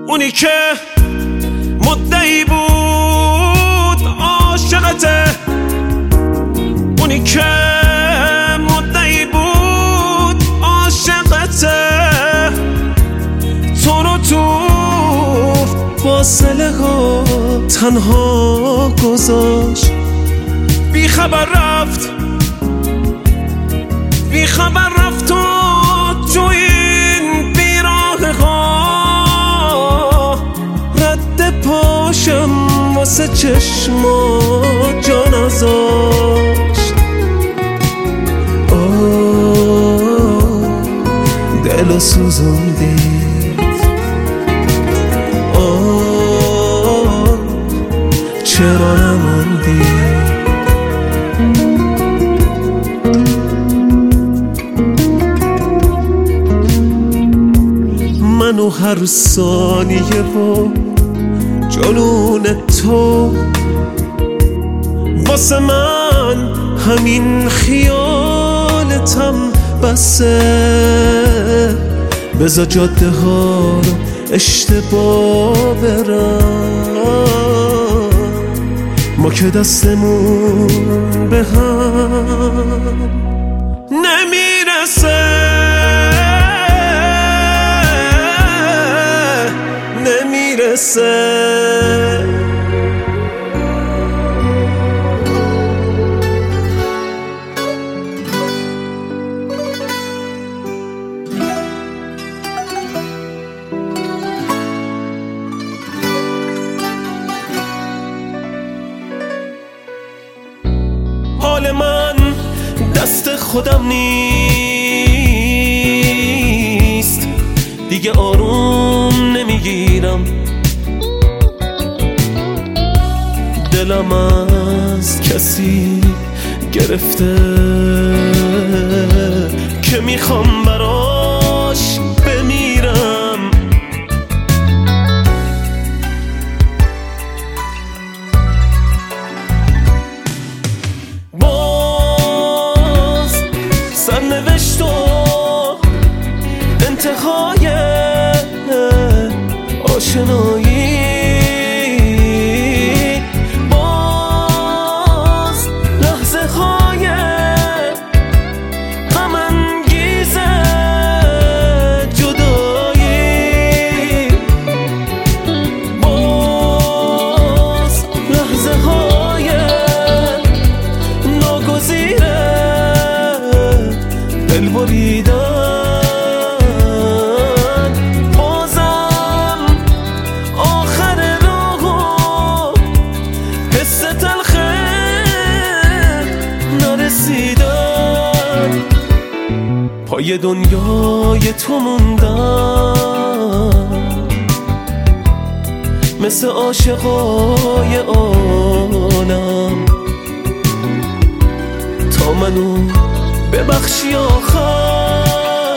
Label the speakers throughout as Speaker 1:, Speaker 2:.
Speaker 1: اونی که مدعی بود عاشقته، اونی که مدعی بود عاشقته، تو رو تو فاصله ها تنها گذاشت. بی خبر رفت و تو این بیراه ها رد پاشم واسه چشمات جا نذاشت. دلو سوزوندی، چرا نموندی؟ منو هر ثانیه با جنون تو، واسه من همین خیالتم بسه. بذار جاده ها رو اشتباه برم، ما که دستمون به هم نمیرسه. حال من دست خودم نیست، دیگه آروم نمیگیرم. دلم از کسی گرفته که میخوام براش بمیرم. باز سرنوشت و انتهای آشنایی، دل بریدن، بازم آخر راهو حس تلخه نرسیدن. پای دنیای تو موندم مثل عاشقای عالم، تا منو ببخشی آخر،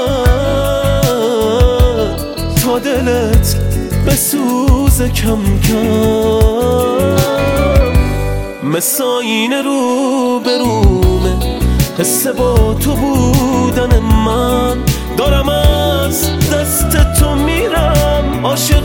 Speaker 1: تا دلت بسوز کم کم. مثل آینه رو به رومه حس با تو بودن من، دارم از دست تو میرم.